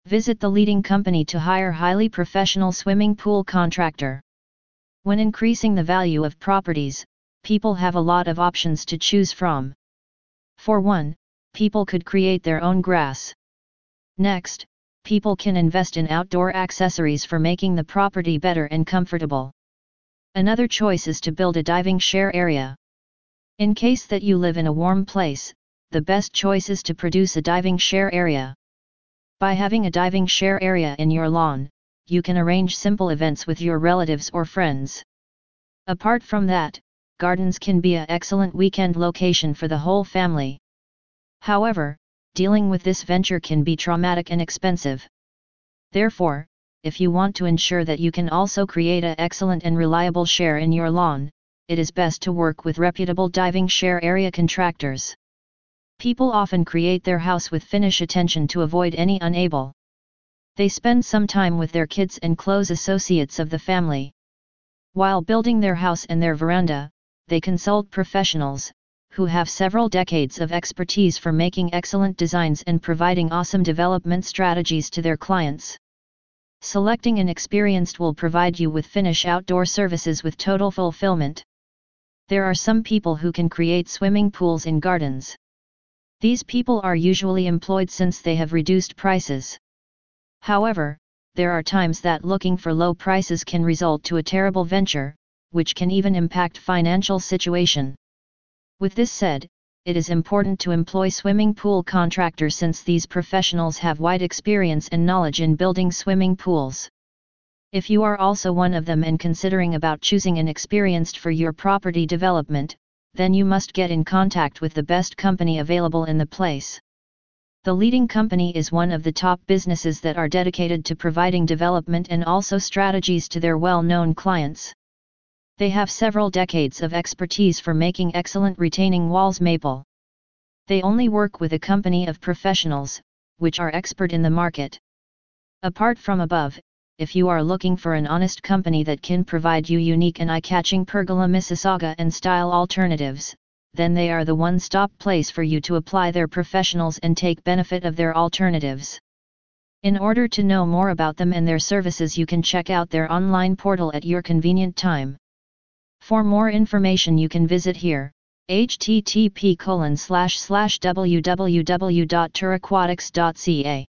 Visit the leading company to hire highly professional swimming pool contractor. When increasing the value of properties, people have a lot of options to choose from. For one, people could create their own grass. Next, people can invest in outdoor accessories for making the property better and comfortable. Another choice is to build a diving share area. In case that you live in a warm place, the best choice is to produce a diving share area. By having a diving share area in your lawn, you can arrange simple events with your relatives or friends. Apart from that, gardens can be an excellent weekend location for the whole family. However, dealing with this venture can be traumatic and expensive. Therefore, if you want to ensure that you can also create an excellent and reliable share in your lawn, it is best to work with reputable diving share area contractors. People often create their house with finish attention to avoid any unable. They spend some time with their kids and close associates of the family. While building their house and their veranda, they consult professionals, who have several decades of expertise for making excellent designs and providing awesome development strategies to their clients. Selecting an experienced will provide you with finish outdoor services with total fulfillment. There are some people who can create swimming pools in gardens. These people are usually employed since they have reduced prices. However, there are times that looking for low prices can result to a terrible venture, which can even impact financial situation. With this said, it is important to employ swimming pool contractors since these professionals have wide experience and knowledge in building swimming pools. If you are also one of them and considering about choosing an experienced for your property development, then you must get in contact with the best company available in the place. The leading company is one of the top businesses that are dedicated to providing development and also strategies to their well-known clients. They have several decades of expertise for making excellent retaining walls maple. They only work with a company of professionals, which are expert in the market. Apart from above, if you are looking for an honest company that can provide you unique and eye-catching pergola Mississauga and style alternatives, then they are the one-stop place for you to apply their professionals and take benefit of their alternatives. In order to know more about them and their services, you can check out their online portal at your convenient time. For more information you can visit here, http://www.touraquatics.ca